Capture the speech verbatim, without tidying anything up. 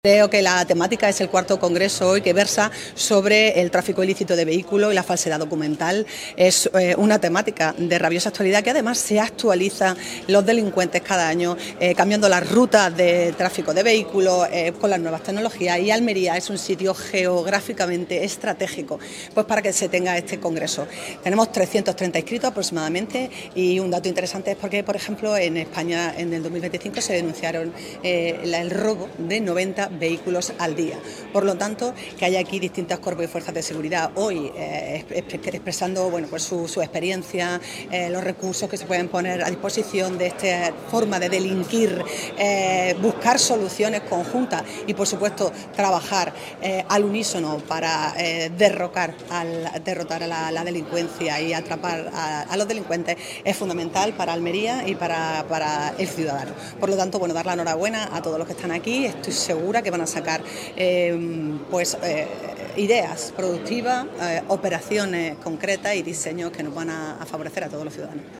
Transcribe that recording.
Creo que la temática es el cuarto congreso hoy que versa sobre el tráfico ilícito de vehículos y la falsedad documental. Es eh, una temática de rabiosa actualidad que además se actualiza los delincuentes cada año, eh, cambiando las rutas de tráfico de vehículos eh, con las nuevas tecnologías, y Almería es un sitio geográficamente estratégico pues para que se tenga este congreso. Tenemos trescientos treinta inscritos aproximadamente, y un dato interesante es porque, por ejemplo, en España en el dos mil veinticinco se denunciaron eh, el robo de noventa vehículos al día. Por lo tanto, que haya aquí distintos cuerpos y fuerzas de seguridad hoy eh, expresando bueno, pues su, su experiencia, eh, los recursos que se pueden poner a disposición de esta forma de delinquir, eh, buscar soluciones conjuntas y, por supuesto, trabajar eh, al unísono para eh, derrocar al, derrotar a la, la delincuencia y atrapar a, a los delincuentes, es fundamental para Almería y para, para el ciudadano. Por lo tanto, bueno, dar la enhorabuena a todos los que están aquí. Estoy segura que van a sacar eh, pues eh, ideas productivas, eh, operaciones concretas y diseños que nos van a, a favorecer a todos los ciudadanos.